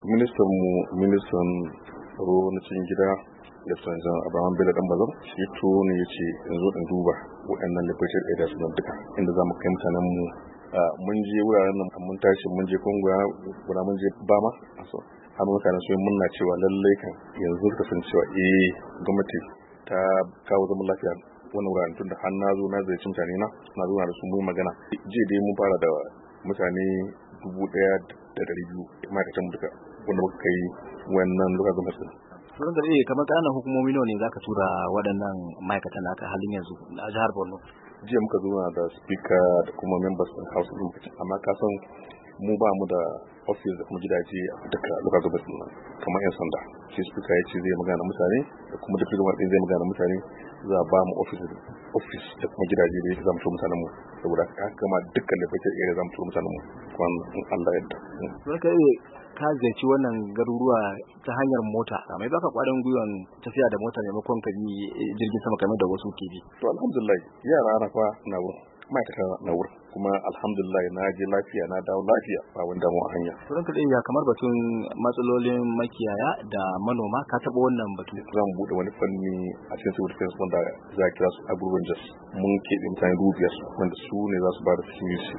ministan tsaro na cikin gida da sanjan Abraham Bello Dambazau shi ne ya ce yanzu in duba waɗannan liberated areas nan duka inda za mu kai mutanen mu. Mun je wuraren nan mun tashi mun je Kongo guda mun je Bama har mutanen su munna cewa lallai kan yanzu suka san cewa gwamnati ta kawo zaman lafiya wannan wuraren tunda har na zo na zai mutane na zo na da su mu magana. Jiya dai mun fara da mutane 1,200 ma'aikatan mu duka wanda muka kai wannan lokacin gwamnati. Turan da kamar ƙananan hukumomi nawa ne za ka tura waɗannan ma'aikatan naka halin yanzu a jihar Borno? Jiya muka zo da speaker da kuma members din house din amma ka san mu ba mu da office da kuma gidaje a duka lokacin gwamnati kamar yan sanda. Shi speaker ya ce zai magana mutane da kuma da kuma din zai magana mutane za a ba mu office da kuma gidaje da za mu tura mutanen mu saboda haka ma dukkan lafiyar area za mu tura mutanen mu kuma Allah ya yarda. Ka ziyarci wannan garuruwa ta hanyar mota mai baka kwarin gwiwan tafiya da mota maimakon ka bi jirgin sama kamar da wasu ke bi. To alhamdulillah yara na fa na wurin ma'aikata na wurin kuma alhamdulillah na je lafiya na dawo lafiya ba wani damuwa a hanya. Turan ka ya kamar batun matsalolin makiyaya da manoma ka taɓa wannan batu. Za mu buɗe wani fanni a cikin civil defense wanda za a kira su agro rangers mun keɓe mutane 5,000 wanda su ne za su ba da security